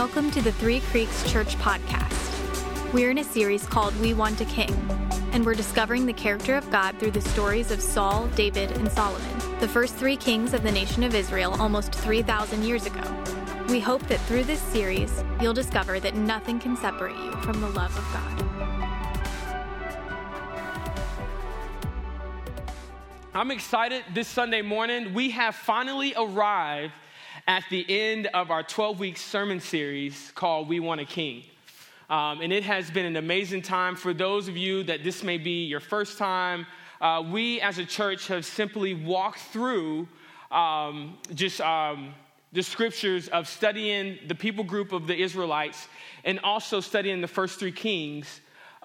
Welcome to the Three Creeks Church podcast. We're in a series called We Want a King, and we're discovering the character of God through the stories of Saul, David, and Solomon, the first three kings of the nation of Israel almost 3,000 years ago. We hope that through this series, you'll discover that nothing can separate you from the love of God. I'm excited this Sunday morning. We have finally arrived at the end of our 12-week sermon series called We Want a King. And it has been an amazing time. For those of you that this may be your first time, we as a church have simply walked through the scriptures of studying the people group of the Israelites and also studying the first three kings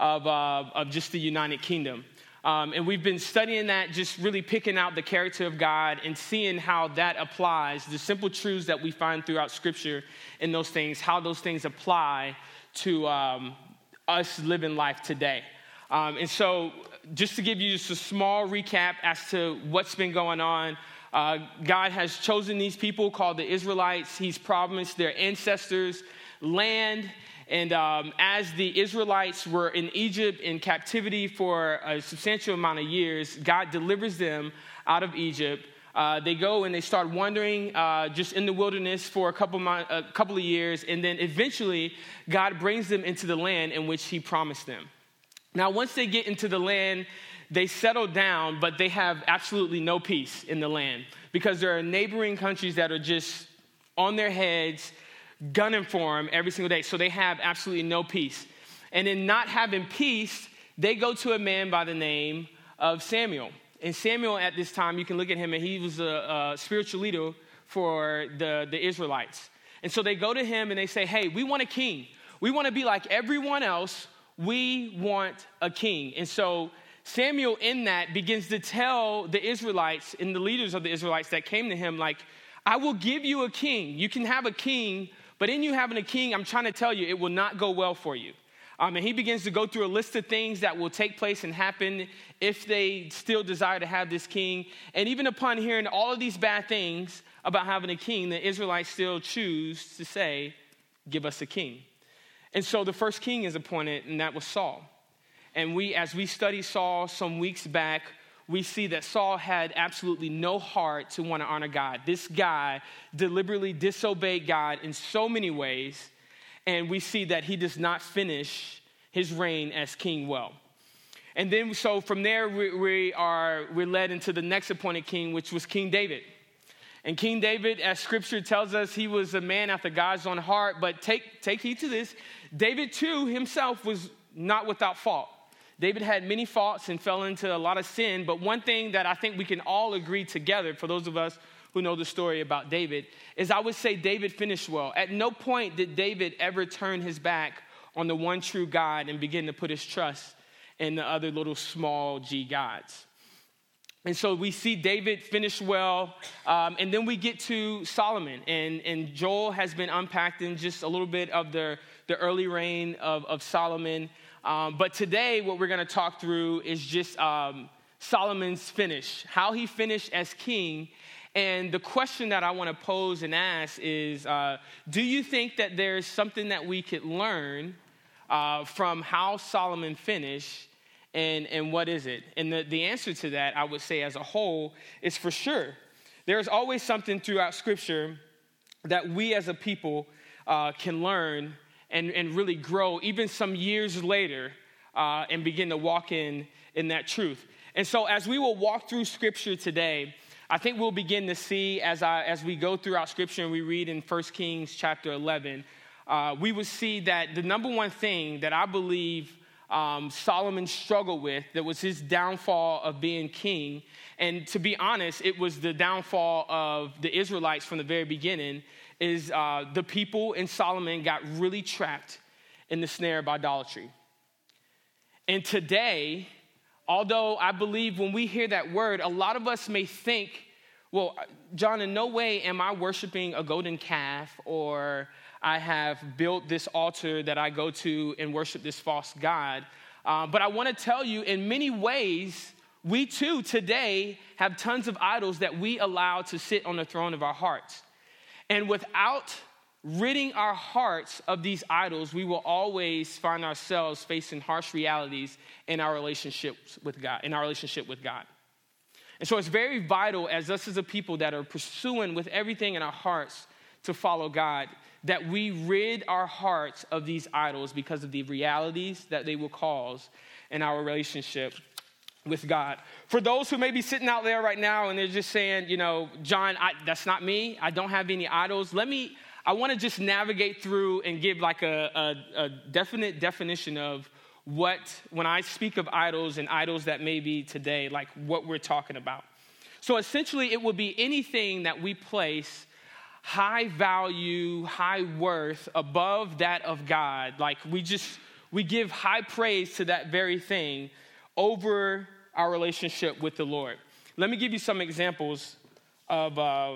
of just the United Kingdom. And we've been studying that, just really picking out the character of God and seeing how that applies, the simple truths that we find throughout Scripture and those things, how those things apply to us living life today. And so just to give you just a small recap as to what's been going on, God has chosen these people called the Israelites. He's promised their ancestors land. And as the Israelites were in Egypt in captivity for a substantial amount of years, God delivers them out of Egypt. They go and they start wandering just in the wilderness for a couple of years. And then eventually, God brings them into the land in which he promised them. Now, once they get into the land, they settle down, but they have absolutely no peace in the land because there are neighboring countries that are just on their heads, gunning for them every single day. So they have absolutely no peace. And in not having peace, they go to a man by the name of Samuel. And Samuel at this time, you can look at him, and he was a spiritual leader for the Israelites. And so they go to him and they say, hey, we want a king. We want to be like everyone else. We want a king. And so Samuel in that begins to tell the Israelites and the leaders of the Israelites that came to him, like, I will give you a king. You can have a king, but in you having a king, I'm trying to tell you, it will not go well for you. And he begins to go through a list of things that will take place and happen if they still desire to have this king. And even upon hearing all of these bad things about having a king, the Israelites still choose to say, give us a king. And so the first king is appointed, and that was Saul. And as we studied Saul some weeks back, we see that Saul had absolutely no heart to want to honor God. This guy deliberately disobeyed God in so many ways, and we see that he does not finish his reign as king well. And then, so from there, we're led into the next appointed king, which was King David. And King David, as Scripture tells us, he was a man after God's own heart. But take heed to this: David too himself was not without fault. David had many faults and fell into a lot of sin, but one thing that I think we can all agree together, for those of us who know the story about David, is I would say David finished well. At no point did David ever turn his back on the one true God and begin to put his trust in the other little small g gods. And so we see David finish well, and then we get to Solomon, and Joel has been unpacking just a little bit of the early reign of Solomon. But today, what we're going to talk through is just Solomon's finish, how he finished as king. And the question that I want to pose and ask is, do you think that there's something that we could learn from how Solomon finished, and what is it? And the answer to that, I would say as a whole, is for sure. There's always something throughout Scripture that we as a people can learn and really grow even some years later and begin to walk in that truth. And so as we will walk through Scripture today, I think we'll begin to see as we go throughout Scripture and we read in 1 Kings chapter 11, we would see that the number one thing that I believe Solomon struggled with, that was his downfall of being king, and to be honest, it was the downfall of the Israelites from the very beginning, is the people in Solomon got really trapped in the snare of idolatry. And today, although I believe when we hear that word, a lot of us may think, well, John, in no way am I worshiping a golden calf, or I have built this altar that I go to and worship this false god. But I want to tell you, in many ways, we too today have tons of idols that we allow to sit on the throne of our hearts. And without ridding our hearts of these idols, we will always find ourselves facing harsh realities in our relationships with God, And so it's very vital as us as a people that are pursuing with everything in our hearts to follow God, that we rid our hearts of these idols because of the realities that they will cause in our relationship with God. For those who may be sitting out there right now and they're just saying, John, that's not me. I don't have any idols. I want to just navigate through and give like a definite definition of when I speak of idols and idols that may be today, like what we're talking about. So essentially it would be anything that we place high value, high worth above that of God. Like we give high praise to that very thing over our relationship with the Lord. Let me give you some examples of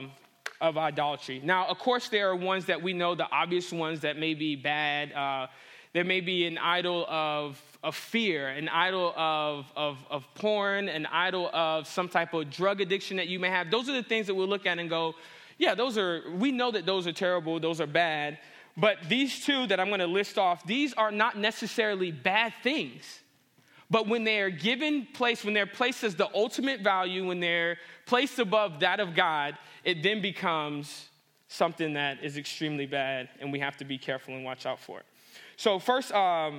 idolatry. Now, of course, there are ones that we know, the obvious ones that may be bad. There may be an idol of fear, an idol of porn, an idol of some type of drug addiction that you may have. Those are the things that we'll look at and go, yeah, we know that those are terrible, those are bad. But these two that I'm going to list off, these are not necessarily bad things. But when they are given place, when they're placed as the ultimate value, when they're placed above that of God, it then becomes something that is extremely bad, and we have to be careful and watch out for it. So first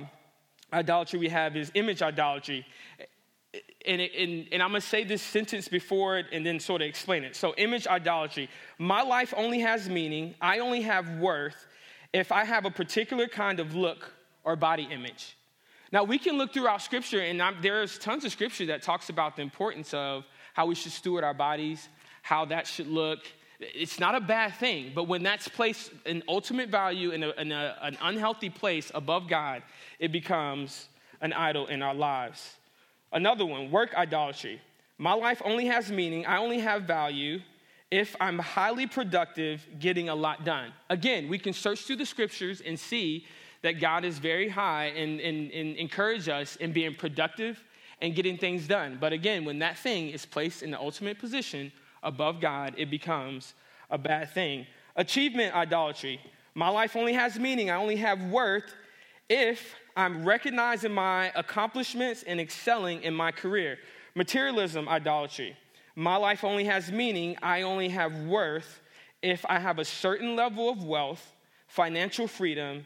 idolatry we have is image idolatry. And I'm going to say this sentence before it and then sort of explain it. So image idolatry. My life only has meaning. I only have worth if I have a particular kind of look or body image. Now, we can look throughout Scripture, and there's tons of Scripture that talks about the importance of how we should steward our bodies, how that should look. It's not a bad thing, but when that's placed in ultimate value in an unhealthy place above God, it becomes an idol in our lives. Another one, work idolatry. My life only has meaning. I only have value if I'm highly productive getting a lot done. Again, we can search through the Scriptures and see that God is very high and encourage us in being productive and getting things done. But again, when that thing is placed in the ultimate position above God, it becomes a bad thing. Achievement idolatry. My life only has meaning. I only have worth if I'm recognizing my accomplishments and excelling in my career. Materialism idolatry. My life only has meaning. I only have worth if I have a certain level of wealth, financial freedom,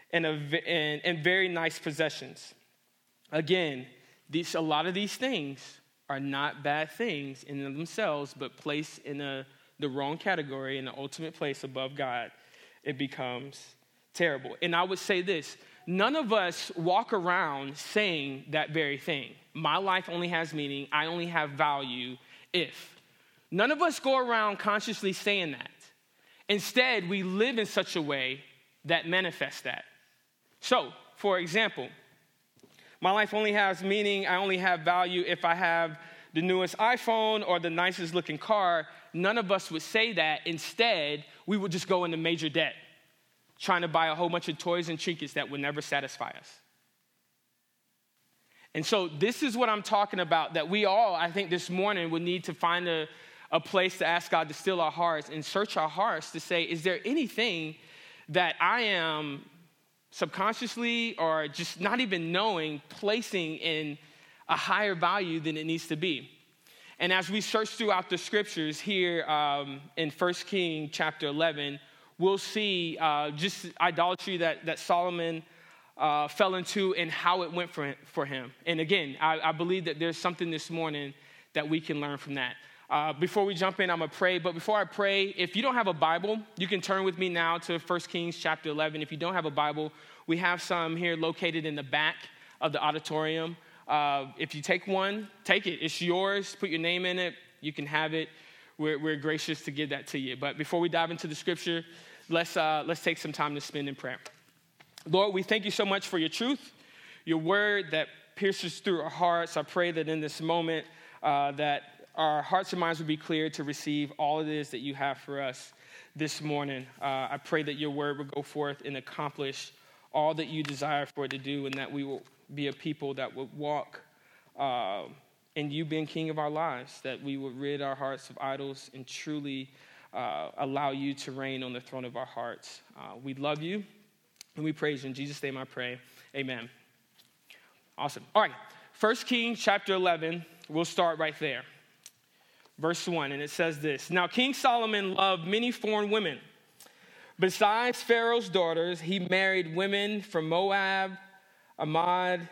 and very nice possessions. Again, a lot of these things are not bad things in themselves, but placed in the wrong category, in the ultimate place above God, it becomes terrible. And I would say this, none of us walk around saying that very thing. My life only has meaning, I only have value if. None of us go around consciously saying that. Instead, we live in such a way that manifests that. So, for example, my life only has meaning, I only have value if I have the newest iPhone or the nicest looking car. None of us would say that. Instead, we would just go into major debt, trying to buy a whole bunch of toys and trinkets that would never satisfy us. And so this is what I'm talking about, that we all, I think this morning, would need to find a place to ask God to still our hearts and search our hearts to say, is there anything that I am subconsciously or just not even knowing, placing in a higher value than it needs to be? And as we search throughout the Scriptures here in 1 Kings chapter 11, we'll see just idolatry that Solomon fell into and how it went for him. And again, I believe that there's something this morning that we can learn from that. Before we jump in, I'm going to pray. But before I pray, if you don't have a Bible, you can turn with me now to 1 Kings chapter 11. If you don't have a Bible, we have some here located in the back of the auditorium. If you take one, take it. It's yours. Put your name in it. You can have it. We're gracious to give that to you. But before we dive into the Scripture, let's take some time to spend in prayer. Lord, we thank you so much for your truth, your word that pierces through our hearts. I pray that in this moment that our hearts and minds would be clear to receive all it is that you have for us this morning. I pray that your word would go forth and accomplish all that you desire for it to do, and that we will be a people that would walk in you being king of our lives, that we would rid our hearts of idols and truly allow you to reign on the throne of our hearts. We love you, and we praise you. In Jesus' name I pray, amen. Awesome. All right, 1 Kings chapter 11, we'll start right there. Verse 1, and it says this. Now King Solomon loved many foreign women. Besides Pharaoh's daughters, he married women from Moab, Ammon,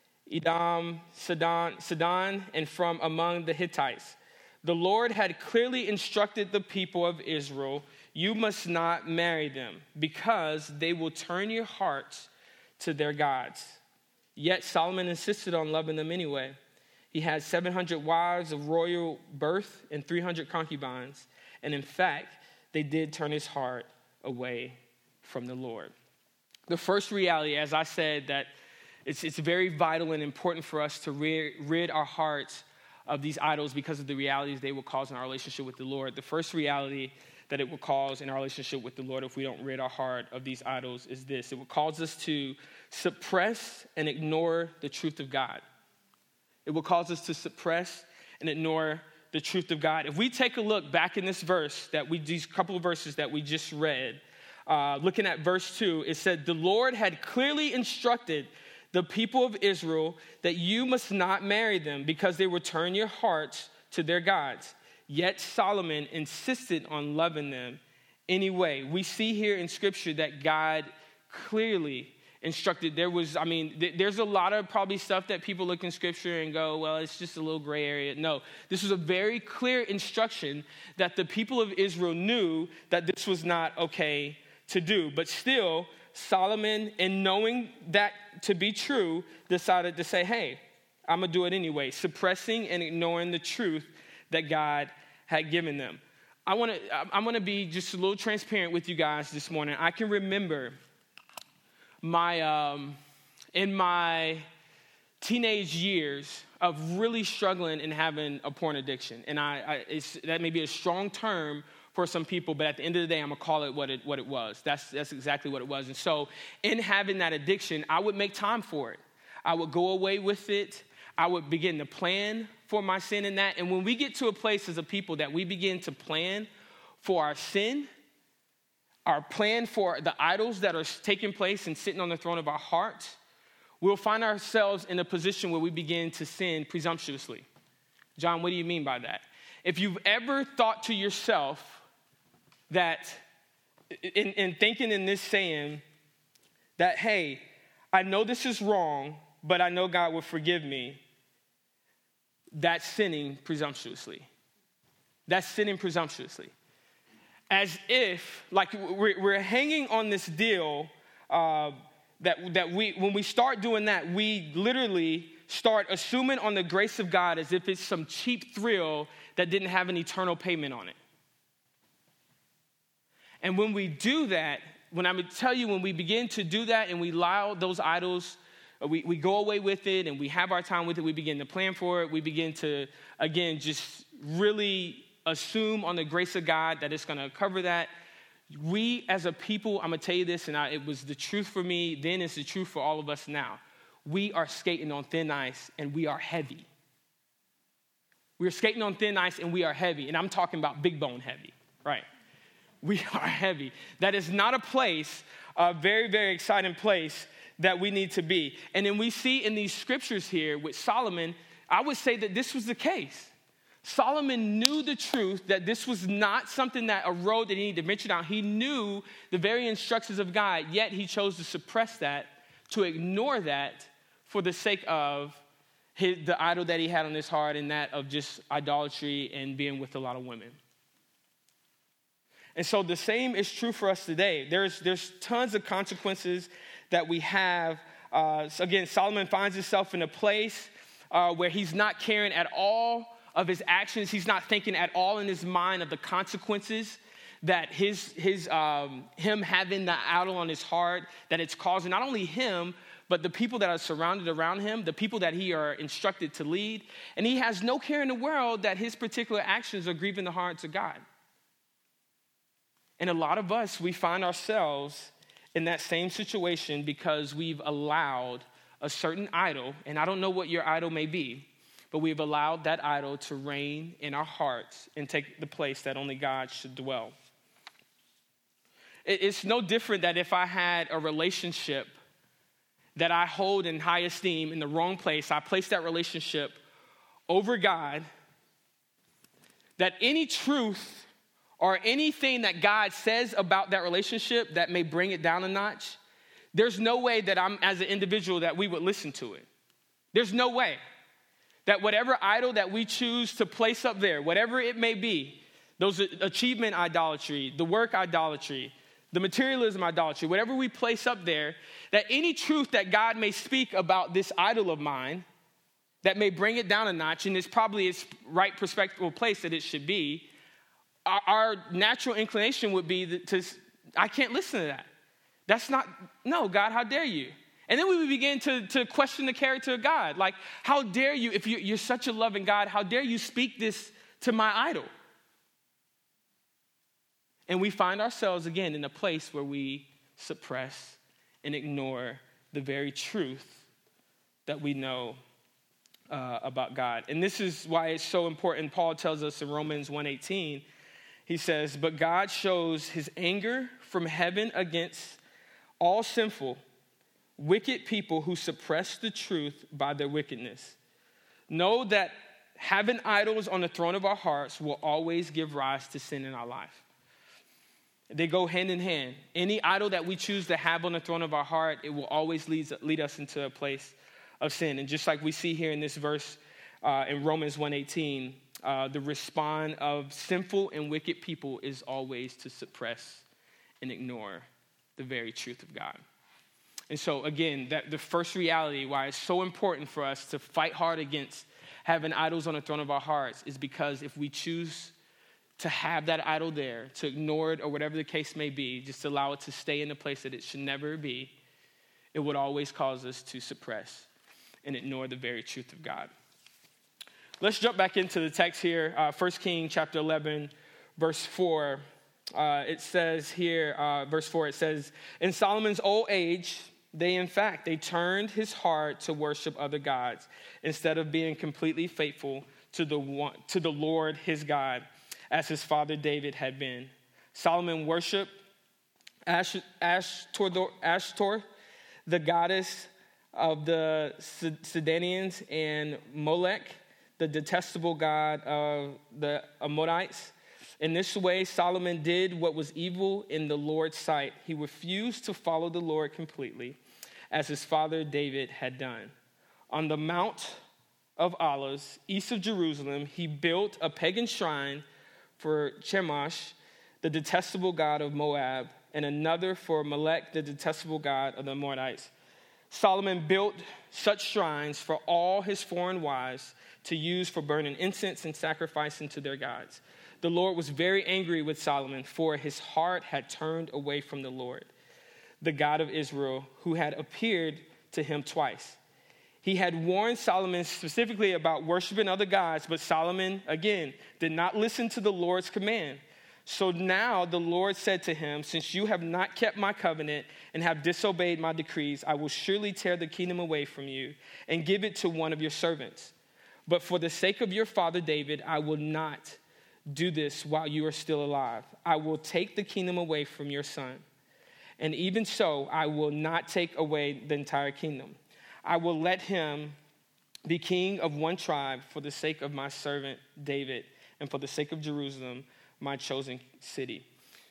Edom, Sidon, and from among the Hittites. The Lord had clearly instructed the people of Israel, you must not marry them, because they will turn your hearts to their gods. Yet Solomon insisted on loving them anyway. He had 700 wives of royal birth and 300 concubines. And in fact, they did turn his heart away from the Lord. The first reality, as I said, that it's very vital and important for us to rid our hearts of these idols because of the realities they will cause in our relationship with the Lord. The first reality that it will cause in our relationship with the Lord if we don't rid our heart of these idols is this. It will cause us to suppress and ignore the truth of God. It will cause us to suppress and ignore the truth of God. If we take a look back in this verse, these couple of verses that we just read, looking at verse 2, it said, the Lord had clearly instructed the people of Israel that you must not marry them because they will turn your hearts to their gods. Yet Solomon insisted on loving them anyway. We see here in Scripture that God clearly instructed. There's a lot of probably stuff that people look in Scripture and go, well, it's just a little gray area. No, this was a very clear instruction that the people of Israel knew that this was not okay to do. But still, Solomon, in knowing that to be true, decided to say, hey, I'm going to do it anyway, suppressing and ignoring the truth that God had given them. I'm going to be just a little transparent with you guys this morning. I can remember in my teenage years of really struggling and having a porn addiction. And that may be a strong term for some people, but at the end of the day, I'm going to call it what it was. That's exactly what it was. And so in having that addiction, I would make time for it. I would go away with it. I would begin to plan for my sin in that. And when we get to a place as a people that we begin to plan for our sin, our plan for the idols that are taking place and sitting on the throne of our hearts, we'll find ourselves in a position where we begin to sin presumptuously. John, what do you mean by that? If you've ever thought to yourself that, in thinking in this saying, that, hey, I know this is wrong, but I know God will forgive me, that's sinning presumptuously. That's sinning presumptuously. As if, like, we're hanging on this deal that we, when we start doing that, we literally start assuming on the grace of God as if it's some cheap thrill that didn't have an eternal payment on it. And when we do that, when we begin to do that and we allow those idols, we go away with it and we have our time with it, we begin to plan for it, we begin to, again, just really assume on the grace of God that it's going to cover that. We as a people, I'm going to tell you this, and it was the truth for me then, it's the truth for all of us now. We are skating on thin ice and we are heavy. We're skating on thin ice and we are heavy. And I'm talking about big bone heavy, right? We are heavy. That is not a place, a very, very exciting place that we need to be. And then we see in these scriptures here with Solomon, I would say that this was the case. Solomon knew the truth that this was not something that a road that he needed to venture down. He knew the very instructions of God, yet he chose to suppress that, to ignore that for the sake of the idol that he had on his heart and that of just idolatry and being with a lot of women. And so the same is true for us today. There's tons of consequences that we have. So again, Solomon finds himself in a place where he's not caring at all of his actions. He's not thinking at all in his mind of the consequences that him having the idol on his heart, that it's causing not only him, but the people that are surrounded around him, the people that he are instructed to lead. And he has no care in the world that his particular actions are grieving the hearts of God. And a lot of us, we find ourselves in that same situation because we've allowed a certain idol, and I don't know what your idol may be, but we've allowed that idol to reign in our hearts and take the place that only God should dwell. It's no different that if I had a relationship that I hold in high esteem in the wrong place, I place that relationship over God, that any truth or anything that God says about that relationship that may bring it down a notch, there's no way that I'm, as an individual, that we would listen to it. There's no way that whatever idol that we choose to place up there, whatever it may be, those achievement idolatry, the work idolatry, the materialism idolatry, whatever we place up there, that any truth that God may speak about this idol of mine that may bring it down a notch, and it's probably its right perspective place that it should be, our natural inclination would be I can't listen to that. That's not, no, God, how dare you? And then we would begin to question the character of God. Like, how dare you, if you're such a loving God, how dare you speak this to my idol? And we find ourselves again in a place where we suppress and ignore the very truth that we know about God. And this is why it's so important. Paul tells us in Romans 1:18, he says, "But God shows his anger from heaven against all sinful, wicked people who suppress the truth by their wickedness. Know that having idols on the throne of our hearts will always give rise to sin in our life." They go hand in hand. Any idol that we choose to have on the throne of our heart, it will always lead us into a place of sin. And just like we see here in this verse in Romans 1:18, the response of sinful and wicked people is always to suppress and ignore the very truth of God. And so again, the first reality why it's so important for us to fight hard against having idols on the throne of our hearts is because if we choose to have that idol there, to ignore it or whatever the case may be, just allow it to stay in the place that it should never be, it would always cause us to suppress and ignore the very truth of God. Let's jump back into the text here, 1 Kings chapter 11, verse 4. It says here, verse 4, it says, "In Solomon's old age, they turned his heart to worship other gods instead of being completely faithful to the Lord his God, as his father David had been. Solomon worshiped Ashtoreth, the goddess of the Sidonians, and Molech, the detestable god of the Ammonites. In this way, Solomon did what was evil in the Lord's sight. He refused to follow the Lord completely, as his father David had done. On the Mount of Olives, east of Jerusalem, he built a pagan shrine for Chemosh, the detestable god of Moab, and another for Molech, the detestable god of the Ammonites. Solomon built such shrines for all his foreign wives to use for burning incense and sacrificing to their gods. The Lord was very angry with Solomon, for his heart had turned away from the Lord, the God of Israel, who had appeared to him twice. He had warned Solomon specifically about worshiping other gods, but Solomon, again, did not listen to the Lord's command. So now the Lord said to him, "Since you have not kept my covenant and have disobeyed my decrees, I will surely tear the kingdom away from you and give it to one of your servants. But for the sake of your father David, I will not do this while you are still alive. I will take the kingdom away from your son. And even so, I will not take away the entire kingdom. I will let him be king of one tribe for the sake of my servant David and for the sake of Jerusalem, my chosen city."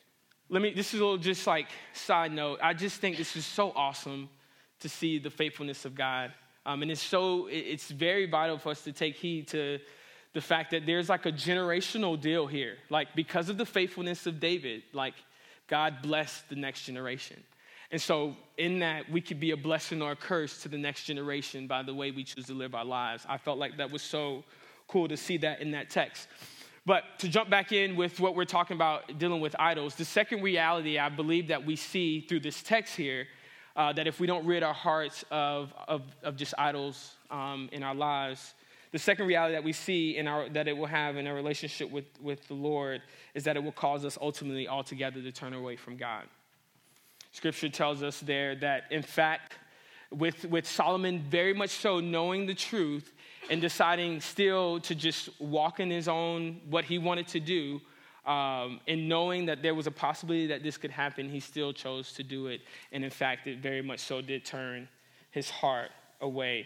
This is a little just like side note. I just think this is so awesome to see the faithfulness of God. And it's very vital for us to take heed to the fact that there's like a generational deal here. Like, because of the faithfulness of David, like, God blessed the next generation. And so in that, we could be a blessing or a curse to the next generation by the way we choose to live our lives. I felt like that was so cool to see that in that text. But to jump back in with what we're talking about, dealing with idols, the second reality I believe that we see through this text here, that if we don't rid our hearts of just idols in our lives, the second reality that we see that it will have in our relationship with the Lord is that it will cause us ultimately altogether to turn away from God. Scripture tells us there that, in fact, with Solomon very much so knowing the truth, and deciding still to just walk in his own, what he wanted to do, and knowing that there was a possibility that this could happen, he still chose to do it. And in fact, it very much so did turn his heart away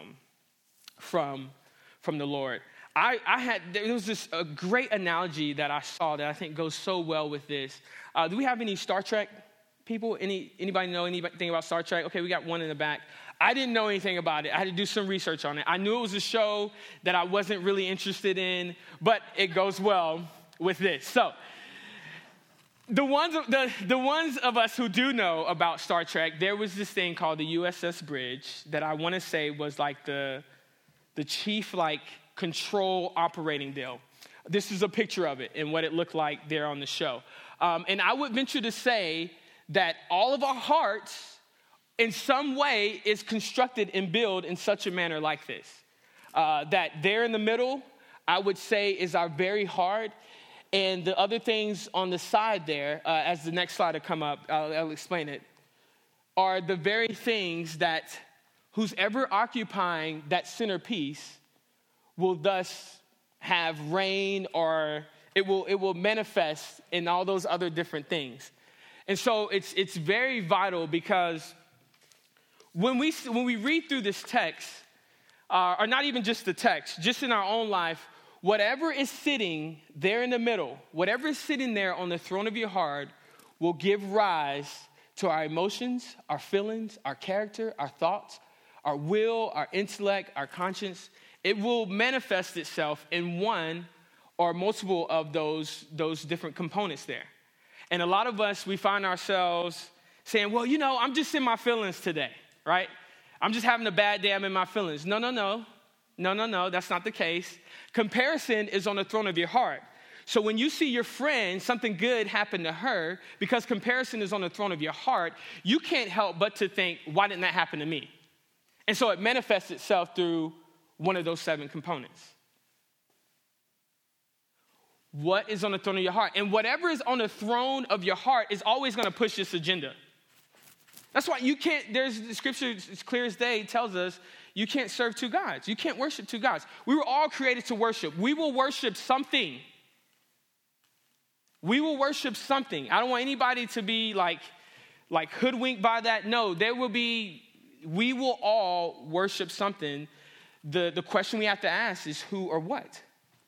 from the Lord. There was this a great analogy that I saw that I think goes so well with this. Do we have any Star Trek people? Anybody know anything about Star Trek? Okay, we got one in the back. I didn't know anything about it. I had to do some research on it. I knew it was a show that I wasn't really interested in, but it goes well with this. So, the ones of us who do know about Star Trek, there was this thing called the USS Bridge that I want to say was like the chief like control operating deal. This is a picture of it and what it looked like there on the show. And I would venture to say that all of our hearts in some way is constructed and built in such a manner like this. That there in the middle, I would say, is our very heart. And the other things on the side there, as the next slide will come up, I'll explain it, are the very things that who's ever occupying that centerpiece will thus have reign, or it will manifest in all those other different things. And so it's very vital, because when we read through this text, or not even just the text, just in our own life, whatever is sitting there in the middle, whatever is sitting there on the throne of your heart will give rise to our emotions, our feelings, our character, our thoughts, our will, our intellect, our conscience. It will manifest itself in one or multiple of those different components there. And a lot of us, we find ourselves saying, well, I'm just in my feelings today, right? I'm just having a bad day, I'm in my feelings. No, that's not the case. Comparison is on the throne of your heart. So when you see your friend, something good happen to her, because comparison is on the throne of your heart, you can't help but to think, why didn't that happen to me? And so it manifests itself through one of those 7 components. What is on the throne of your heart? And whatever is on the throne of your heart is always going to push this agenda. That's why you can't, there's the scripture, as clear as day, tells us you can't serve 2 gods. You can't worship 2 gods. We were all created to worship. We will worship something. We will worship something. I don't want anybody to be like hoodwinked by that. No, we will all worship something. The question we have to ask is who or what?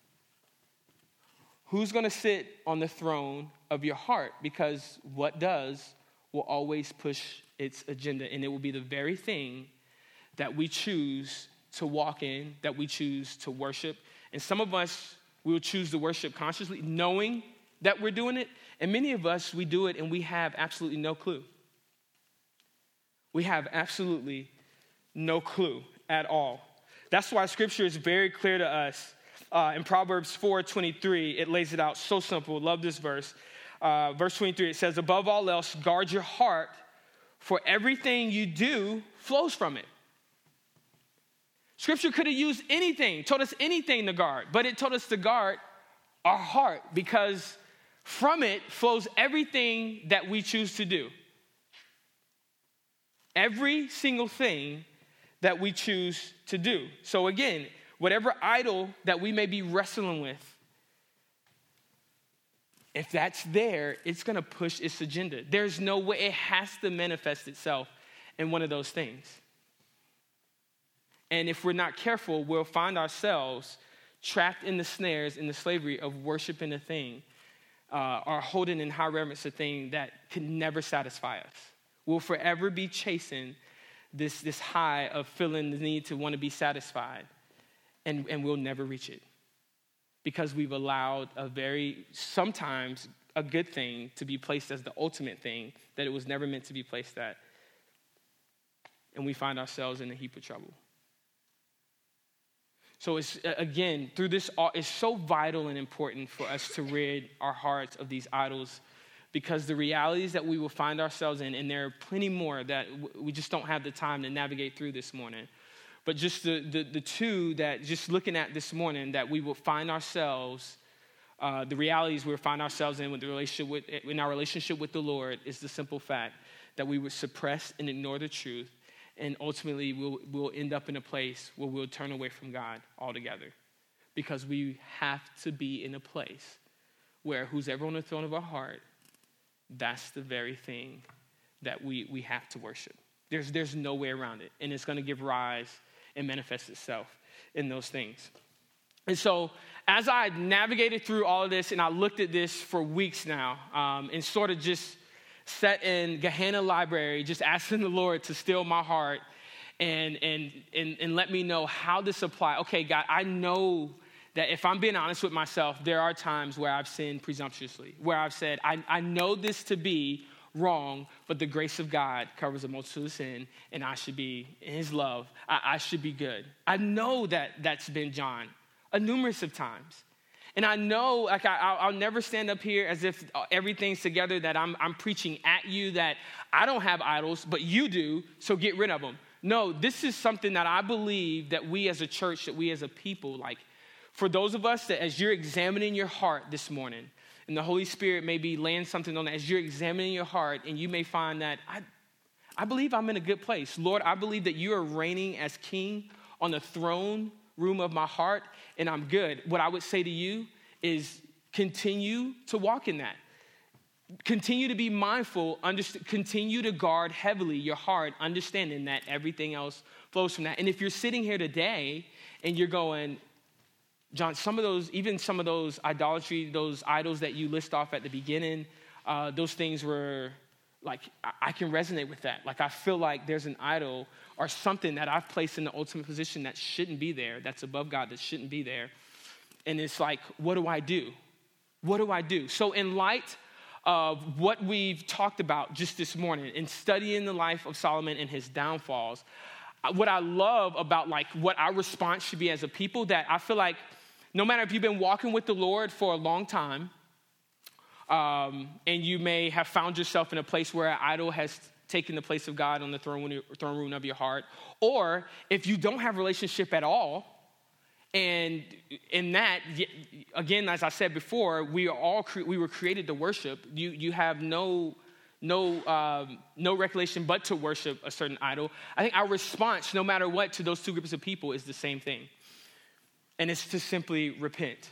Who's going to sit on the throne of your heart? Because what does will always push its agenda, and it will be the very thing that we choose to walk in, that we choose to worship. And some of us, we will choose to worship consciously, knowing that we're doing it. And many of us, we do it and we have absolutely no clue. We have absolutely no clue at all. That's why scripture is very clear to us. In Proverbs 4:23, it lays it out so simple. Love this verse. Verse 23, it says, above all else, guard your heart, for everything you do flows from it. Scripture could have used anything, told us anything to guard, but it told us to guard our heart, because from it flows everything that we choose to do. Every single thing that we choose to do. So again, whatever idol that we may be wrestling with, if that's there, it's going to push its agenda. There's no way. It has to manifest itself in one of those things. And if we're not careful, we'll find ourselves trapped in the snares, in the slavery of worshiping a thing, or holding in high reverence a thing that can never satisfy us. We'll forever be chasing this high of feeling the need to want to be satisfied, and we'll never reach it. Because we've allowed sometimes a good thing to be placed as the ultimate thing that it was never meant to be placed at. And we find ourselves in a heap of trouble. So it's, again, through this, it's so vital and important for us to rid our hearts of these idols, because the realities that we will find ourselves in, and there are plenty more that we just don't have the time to navigate through this morning. But just the 2 that just looking at this morning, that we will find ourselves, the realities we'll find ourselves in in our relationship with the Lord, is the simple fact that we would suppress and ignore the truth, And ultimately, we'll end up in a place where we'll turn away from God altogether. Because we have to be in a place where who's ever on the throne of our heart, that's the very thing that we have to worship. There's no way around it. And it's going to give rise and manifest itself in those things. And so as I navigated through all of this, and I looked at this for weeks now, and sort of just sat in Gehenna Library, just asking the Lord to still my heart and let me know how this applies. Okay, God, I know that if I'm being honest with myself, there are times where I've sinned presumptuously, where I've said, I know this to be wrong, but the grace of God covers a multitude of sin, and I should be, in his love, I should be good. I know that that's been John numerous of times. And I know, like, I'll never stand up here as if everything's together, that I'm preaching at you, that I don't have idols, but you do, so get rid of them. No, this is something that I believe that we as a church, that we as a people, like, for those of us that as you're examining your heart this morning, and the Holy Spirit may be laying something on that, as you're examining your heart, and you may find that, I believe I'm in a good place. Lord, I believe that you are reigning as king on the throne room of my heart, and I'm good. What I would say to you is continue to walk in that. Continue to be mindful, continue to guard heavily your heart, understanding that everything else flows from that. And if you're sitting here today and you're going, John, some of those idolatry, those idols that you list off at the beginning, those things were like, I can resonate with that. Like, I feel like there's an idol or something that I've placed in the ultimate position that shouldn't be there, that's above God, that shouldn't be there. And it's like, what do I do? What do I do? So in light of what we've talked about just this morning in studying the life of Solomon and his downfalls, what I love about like what our response should be as a people, that I feel like no matter if you've been walking with the Lord for a long time, and you may have found yourself in a place where an idol has taken the place of God on the throne room of your heart, or if you don't have a relationship at all, and in that, again, as I said before, we were created to worship. You have no recollection but to worship a certain idol. I think our response, no matter what, to those two groups of people is the same thing. And it's to simply repent.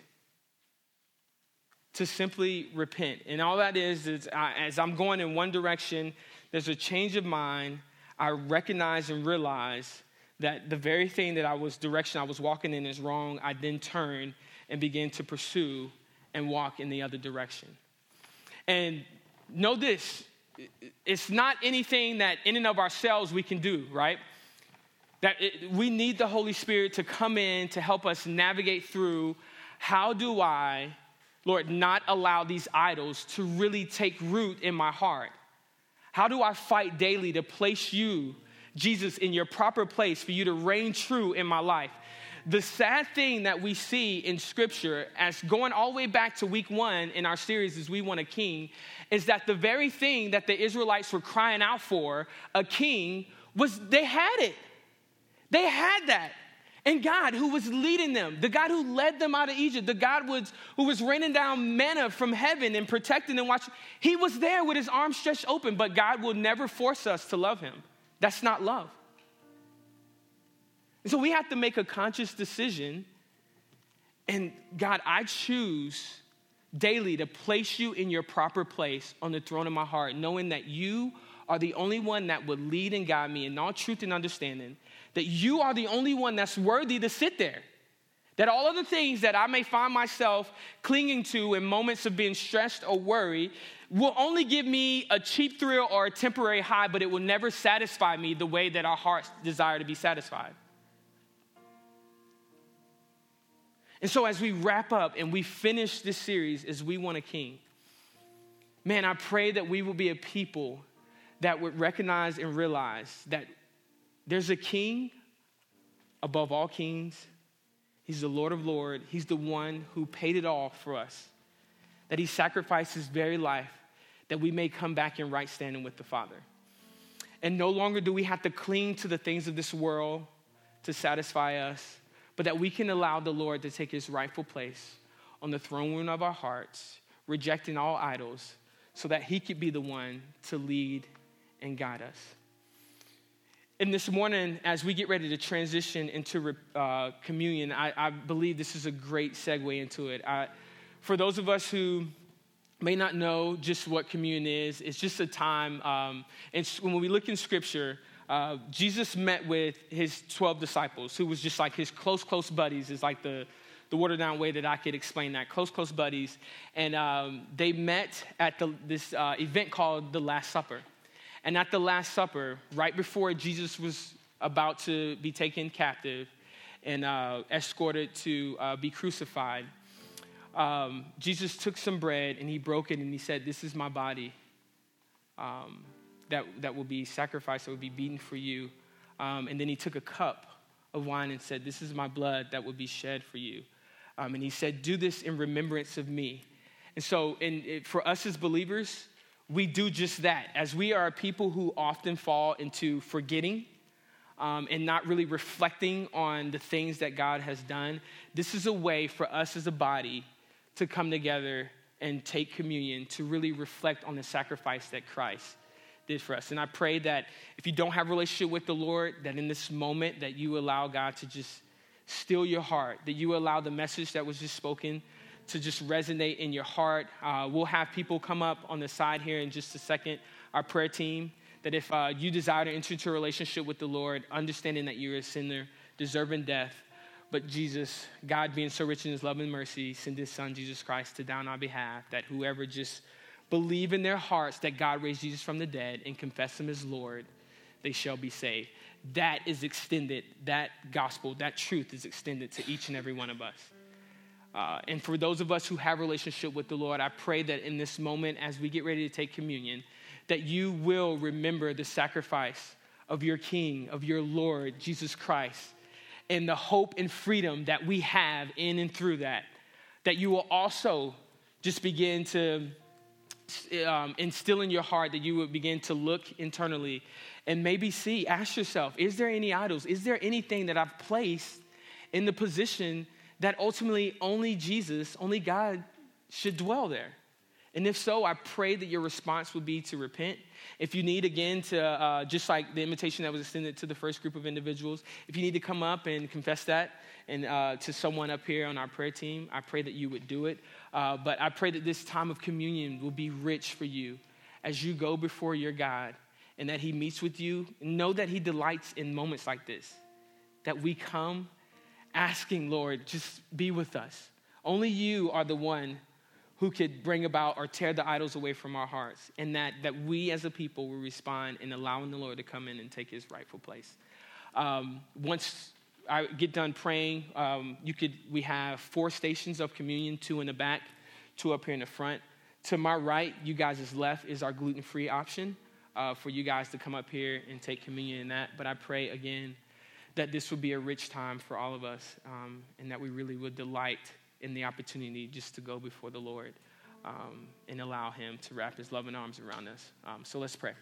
To simply repent. And all that is as I'm going in one direction, there's a change of mind. I recognize and realize that the very thing direction I was walking in is wrong. I then turn and begin to pursue and walk in the other direction. And know this, it's not anything that in and of ourselves we can do, right? We need the Holy Spirit to come in to help us navigate through, how do I, Lord, not allow these idols to really take root in my heart? How do I fight daily to place you, Jesus, in your proper place for you to reign true in my life? The sad thing that we see in Scripture, as going all the way back to week 1 in our series as We Want a King, is that the very thing that the Israelites were crying out for, a king, was they had it. They had that. And God, who was leading them, the God who led them out of Egypt, the God who was raining down manna from heaven and protecting and watching, he was there with his arms stretched open, but God will never force us to love him. That's not love. And so we have to make a conscious decision. And God, I choose daily to place you in your proper place on the throne of my heart, knowing that you are the only one that would lead and guide me in all truth and understanding, that you are the only one that's worthy to sit there. That all of the things that I may find myself clinging to in moments of being stressed or worried will only give me a cheap thrill or a temporary high, but it will never satisfy me the way that our hearts desire to be satisfied. And so as we wrap up and we finish this series as We Want a King, man, I pray that we will be a people that would recognize and realize that there's a king above all kings. He's the Lord of Lords. He's the one who paid it all for us, that he sacrificed his very life that we may come back in right standing with the Father. And no longer do we have to cling to the things of this world to satisfy us, but that we can allow the Lord to take his rightful place on the throne room of our hearts, rejecting all idols, so that he could be the one to lead and guide us. And this morning, as we get ready to transition into communion, I believe this is a great segue into it. For those of us who may not know just what communion is, it's just a time, and when we look in Scripture, Jesus met with his 12 disciples, who was just like his close buddies, is like the watered down way that I could explain that, close buddies. And they met at this event called the Last Supper. And at the Last Supper, right before Jesus was about to be taken captive and escorted to be crucified, Jesus took some bread and he broke it and he said, "This is my body that will be sacrificed, that will be beaten for you." And then he took a cup of wine and said, "This is my blood that will be shed for you." And he said, "Do this in remembrance of me." And so for us as believers, we do just that. As we are people who often fall into forgetting and not really reflecting on the things that God has done, this is a way for us as a body to come together and take communion, to really reflect on the sacrifice that Christ did for us. And I pray that if you don't have a relationship with the Lord, that in this moment that you allow God to just still your heart, that you allow the message that was just spoken to just resonate in your heart. We'll have people come up on the side here in just a second, our prayer team, that if you desire to enter into a relationship with the Lord, understanding that you're a sinner, deserving death, but Jesus, God being so rich in his love and mercy, sent his son, Jesus Christ, to die on our behalf, that whoever just believe in their hearts that God raised Jesus from the dead and confess him as Lord, they shall be saved. That is extended, that gospel, that truth is extended to each and every one of us. And for those of us who have a relationship with the Lord, I pray that in this moment, as we get ready to take communion, that you will remember the sacrifice of your King, of your Lord, Jesus Christ, and the hope and freedom that we have in and through that. That you will also just begin to instill in your heart, that you would begin to look internally and maybe ask yourself, is there any idols? Is there anything that I've placed in the position that ultimately only Jesus, only God should dwell there? And if so, I pray that your response would be to repent. If you need, again, to just like the invitation that was extended to the first group of individuals, if you need to come up and confess that and to someone up here on our prayer team, I pray that you would do it. But I pray that this time of communion will be rich for you as you go before your God, and that he meets with you. Know that he delights in moments like this, that we come asking, "Lord, just be with us." Only you are the one who could bring about or tear the idols away from our hearts, and that we as a people will respond in allowing the Lord to come in and take his rightful place. Once I get done praying, we have 4 stations of communion, 2 in the back, 2 up here in the front. To my right, you guys' left is our gluten-free option for you guys to come up here and take communion in that. But I pray again that this would be a rich time for all of us, and that we really would delight in the opportunity just to go before the Lord and allow him to wrap his loving arms around us. So let's pray.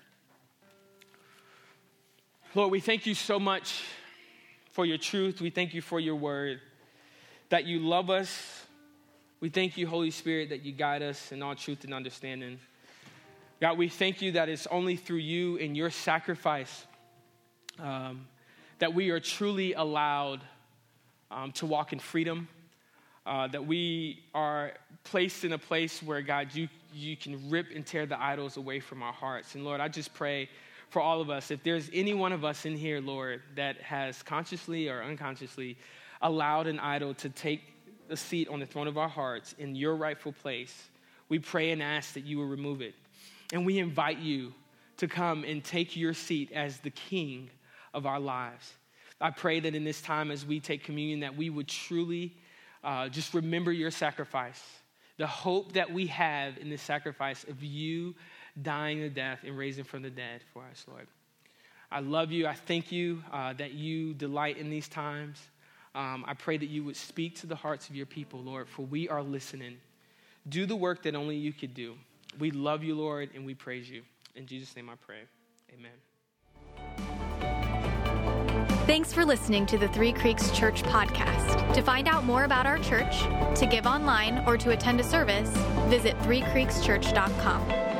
Lord, we thank you so much for your truth. We thank you for your word, that you love us. We thank you, Holy Spirit, that you guide us in all truth and understanding. God, we thank you that it's only through you and your sacrifice that we are truly allowed to walk in freedom, that we are placed in a place where, God, you can rip and tear the idols away from our hearts. And Lord, I just pray for all of us, if there's any one of us in here, Lord, that has consciously or unconsciously allowed an idol to take a seat on the throne of our hearts in your rightful place, we pray and ask that you will remove it. And we invite you to come and take your seat as the King of our lives. I pray that in this time as we take communion, that we would truly just remember your sacrifice, the hope that we have in the sacrifice of you dying to death and raising from the dead for us, Lord. I love you. I thank you that you delight in these times. I pray that you would speak to the hearts of your people, Lord, for we are listening. Do the work that only you could do. We love you, Lord, and we praise you. In Jesus' name I pray. Amen. Thanks for listening to the Three Creeks Church podcast. To find out more about our church, to give online, or to attend a service, visit threecreekschurch.com.